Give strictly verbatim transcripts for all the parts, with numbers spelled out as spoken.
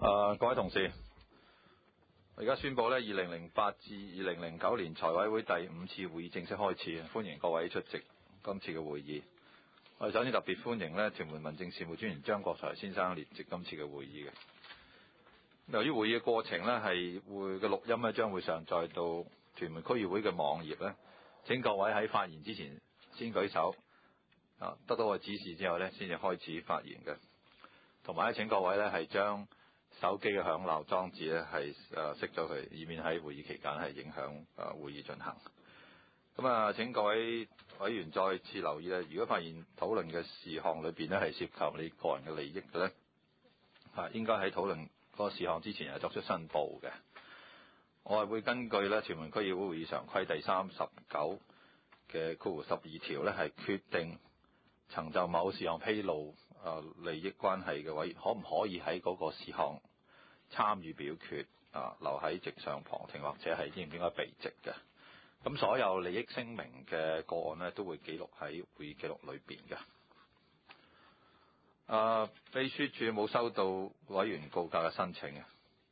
呃，各位同事，我而家宣布呢，二零零八至二零零九年財委會第五次會議正式開始，歡迎各位出席今次嘅會議。我哋首先特別歡迎呢屯門民政事務專員張國財先生列席今次嘅會議嘅。由於會議嘅過程呢係會嘅錄音呢將會上載到屯門區議會嘅網頁呢，請各位喺發言之前先舉手，啊，得到我指示之後呢先至開始發言嘅。同埋請各位呢係將手機嘅響鬧裝置呢係誒熄咗佢，以免喺會議期間係影響誒會議進行。咁啊，請各位委員再次留意咧，如果發現討論嘅事項裏邊呢係涉及你個人嘅利益嘅呢，啊，應該喺討論嗰個事項之前係作出申報嘅。我係會根據呢屯門區議會會議常規第三十九嘅括弧十二條呢係決定曾就某事項披露誒利益關係嘅委員，可唔可以喺嗰個事項參與表決啊？留喺席上旁聽，或者係應唔應該避席嘅？咁所有利益聲明嘅個案呢，都會記錄喺會議記錄裏邊嘅。啊，秘書處冇收到委員告假嘅申請嘅。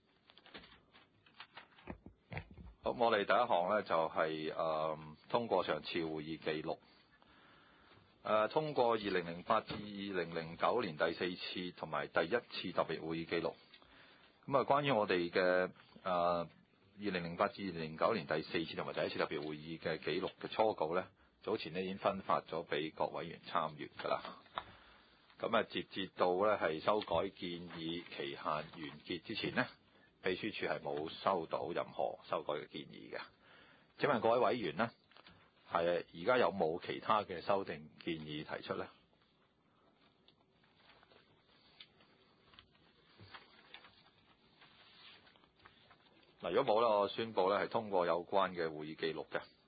好，我哋第一項呢，就係、是、誒、呃、通過上次會議記錄。誒、呃、通過二零零八至二零零九年第四次同埋第一次特別會議記錄。咁啊，關於我哋嘅誒二零零八至二零零九年第四次同埋第一次特別會議嘅記錄嘅初稿呢，早前呢已經分發咗俾各委員參閱㗎啦。咁啊，截至到呢係修改建議期限完結之前呢，秘書處係冇收到任何修改嘅建議嘅。請問各位委員呢，係而家有冇其他嘅修訂建議提出呢？嗱，如果冇呢，我宣佈呢係通過有關嘅會議記錄嘅。